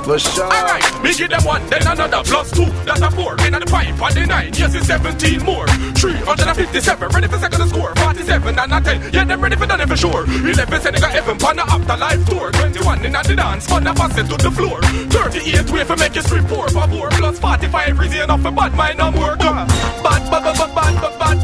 For sure. Alright, me give them one, then another plus two. That's a 4, in the 5, and the 9. Yes, it's 17 more. 357, ready for second to score. 47 and a 10, yeah, them ready for done it for sure. 11 sending a heaven, pan the afterlife tour. 21 in the dance, pan the fast to the floor. 38 way for make you strip 4 for 4. Plus 45 reason enough for bad mind no more. Bad